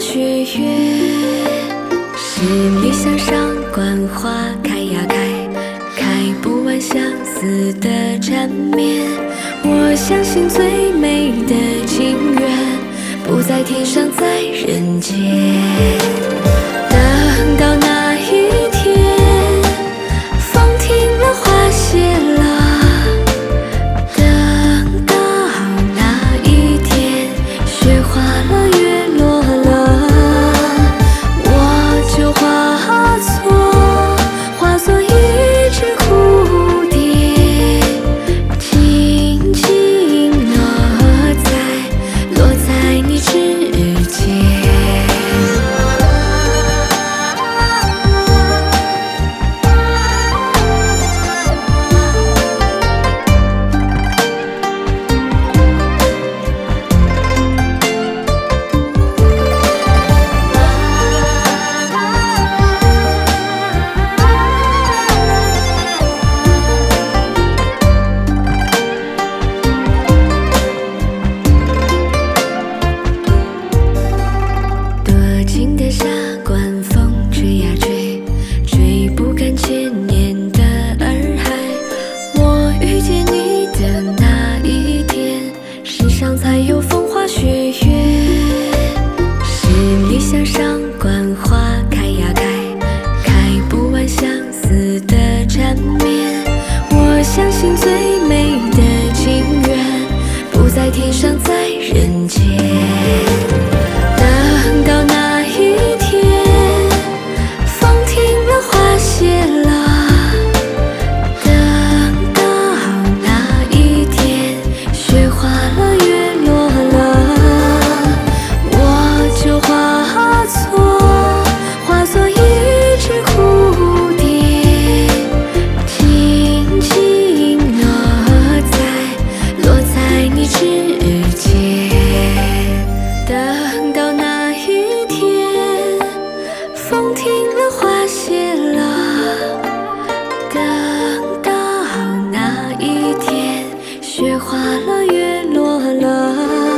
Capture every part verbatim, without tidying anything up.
雪月，十里香上观花开呀开，开不完相思的缠绵。我相信最美的情缘，不在天上，在人间。等到那一天，风停了，花谢了。 才有风花雪月，十里香上观花开呀开，开不完相思的缠绵。我相信最美的情缘，不在天上，在人间。等到那一天，风停了，花谢了。 风停了，花谢了。等到那一天，雪化了，月落了，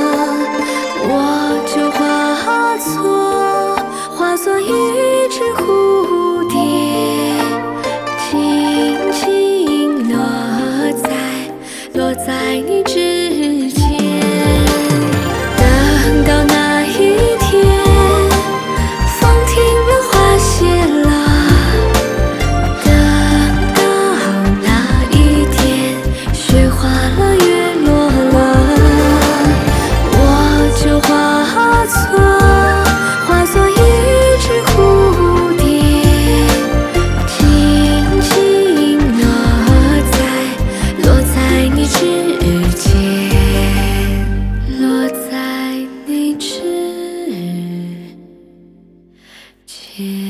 我就化作化作一只蝴蝶，轻轻落在落在你指尖。等到那一天。 天。